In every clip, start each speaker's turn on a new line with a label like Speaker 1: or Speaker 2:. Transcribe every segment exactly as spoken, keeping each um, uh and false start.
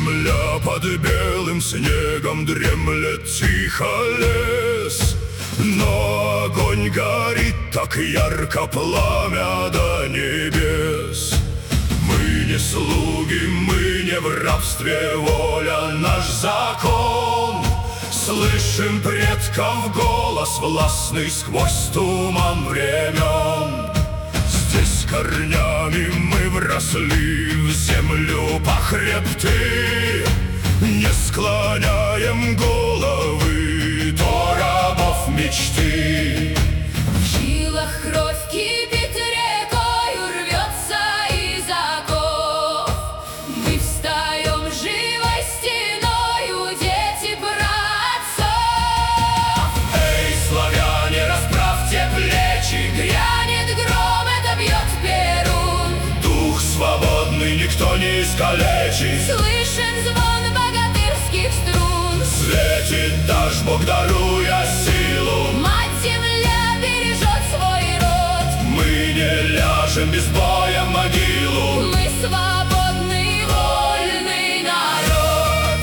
Speaker 1: Земля под белым снегом дремлет тихо лес, но огонь горит так ярко, пламя до небес. Мы не слуги, мы не в рабстве, воля наш закон. Слышим предков голос властный сквозь туман времен. Здесь корнями мы вросли в землю по хребты, не склоняем головы до рабов мечты.
Speaker 2: В жилах кровь кипит рекою, рвется из оков. Мы встаем живой стеною, дети праотцов.
Speaker 1: Эй, славяне, расправьте плечи,
Speaker 2: Грянет гром, это бьет Перун.
Speaker 1: дух свободный никто не искалечит.
Speaker 2: Слышен звон богатырских струн.
Speaker 1: Светит дождь, Бог даруя силу.
Speaker 2: Мать земля бережет свой род.
Speaker 1: Мы не ляжем без боя в могилу.
Speaker 2: Мы свободный, вольный народ.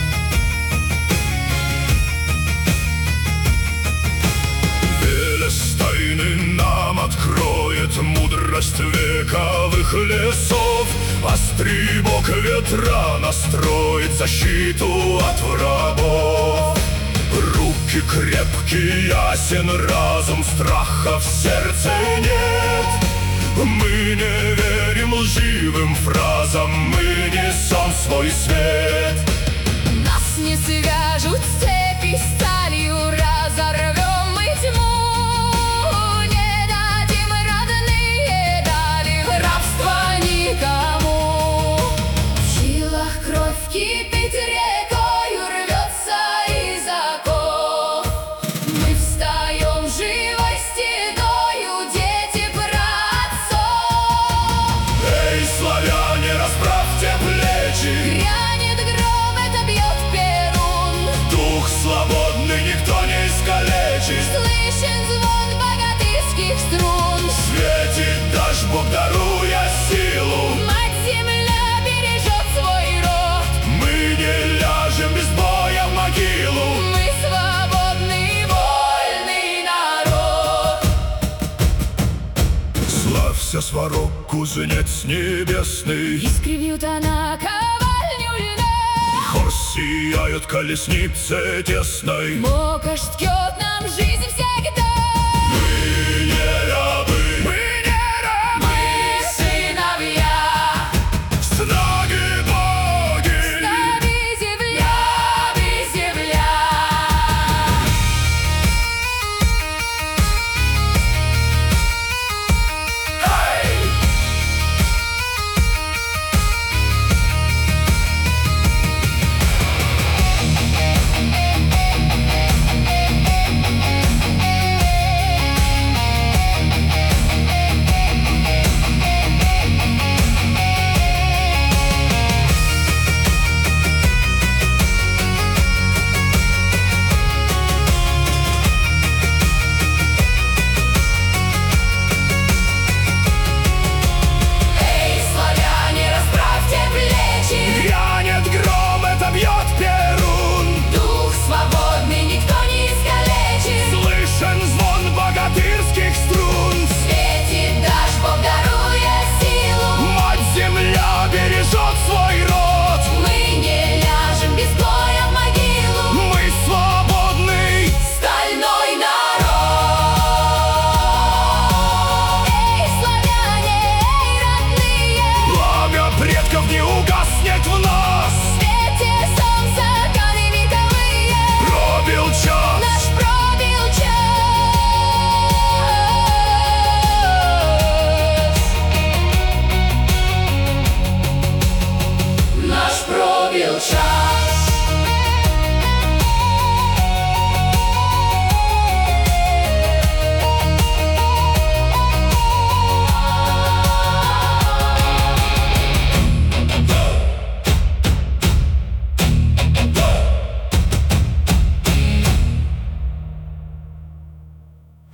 Speaker 1: Велес тайны нам откроет мудрость вековых лесов. Острибок ветра настроит защиту от врагов. Руки крепкие, ясен разум, страха в сердце нет. Мы не верим лживым фразам, мы несем свой свет.
Speaker 2: Нас не свяжут цепи сталью, разорвем мы тьму. Не дадим родные дали рабства никому. В жилах кровь кипит рекою, рвется из оков. Мы встаем живой стеною, дети праотцов.
Speaker 1: Эй, славяне, расправьте плечи,
Speaker 2: Грянет гром, это бьет Перун.
Speaker 1: дух свободный никто не искалечит.
Speaker 2: Слышен звон богатырских струн.
Speaker 1: Светит дождь, Бог даруя силу.
Speaker 2: Мать земля бережет свой род.
Speaker 1: Мы не ляжем без боя в могилу.
Speaker 2: Мы свободный, вольный народ.
Speaker 1: Славься, Сварог, кузнец небесный.
Speaker 2: Искривит она ковальню льна.
Speaker 1: Хор сияет колеснице тесной.
Speaker 2: Мокаш ткет нам жизнь всегда.
Speaker 1: Мы не рабы, мы не рабы.
Speaker 2: Мы сыновья.
Speaker 1: С нами боги.
Speaker 2: С нами земля, мы земля. Эй, славяне, расправьте плечи.
Speaker 1: Грянет гром, это бьет Перун.
Speaker 2: Дух свободный никто не искалечит.
Speaker 1: Слышен звон богатырских струн.
Speaker 2: Светит дождь, Бог даруя силу.
Speaker 1: Мать земля бережет свой род.
Speaker 2: Мы не ляжем без боя в могилу.
Speaker 1: Мы свободный.
Speaker 2: Стальной народ. Эй, славяне, эй, родные.
Speaker 1: Пламя предков не угаснет в нас.
Speaker 2: В свете солнца годы вековые.
Speaker 1: Пробил час.
Speaker 2: Наш пробил час. Наш пробил час.